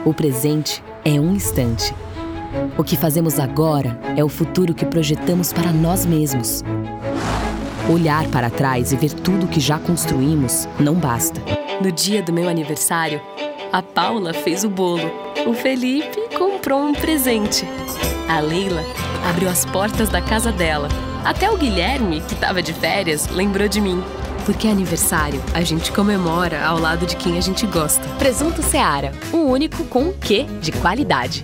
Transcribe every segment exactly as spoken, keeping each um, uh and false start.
O presente é um instante. O que fazemos agora é o futuro que projetamos para nós mesmos. Olhar para trás e ver tudo o que já construímos não basta. No dia do meu aniversário, a Paula fez o bolo. O Felipe comprou um presente. A Leila abriu as portas da casa dela. Até o Guilherme, que estava de férias, lembrou de mim. Porque aniversário a gente comemora ao lado de quem a gente gosta. Presunto Seara, o único com um quê de qualidade.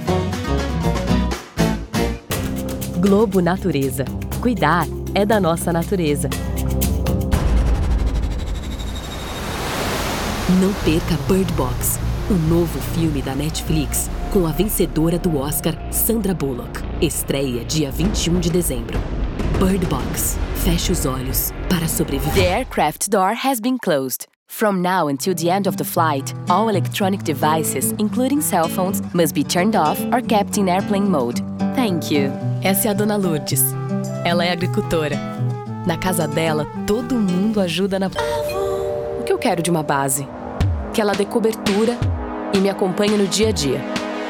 Globo Natureza. Cuidar é da nossa natureza. Não perca Bird Box, o novo filme da Netflix, com a vencedora do Oscar, Sandra Bullock. Estreia dia vinte e um de dezembro. Bird Box. Feche os olhos para sobreviver. The aircraft door has been closed. From now until the end of the flight, all electronic devices, including cell phones, must be turned off or kept in airplane mode. Thank you. Essa é a Dona Lourdes. Ela é agricultora. Na casa dela, todo mundo ajuda na... O que eu quero de uma base? Que ela dê cobertura e me acompanhe no dia a dia.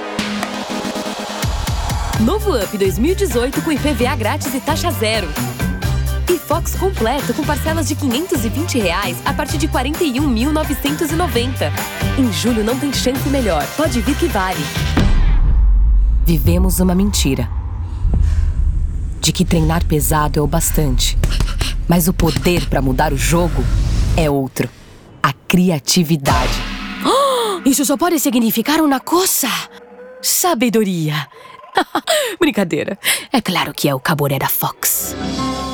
Novo Up dois mil e dezoito com I P V A grátis e taxa zero. E Fox completo com parcelas de quinhentos e vinte reais a partir de quarenta e um mil novecentos e noventa. Em julho não tem chance melhor. Pode vir que vale. Vivemos uma mentira. De que treinar pesado é o bastante. Mas o poder para mudar o jogo é outro. A criatividade. Oh, isso só pode significar uma coisa. Sabedoria. Brincadeira. É claro que é o Caboré da Fox.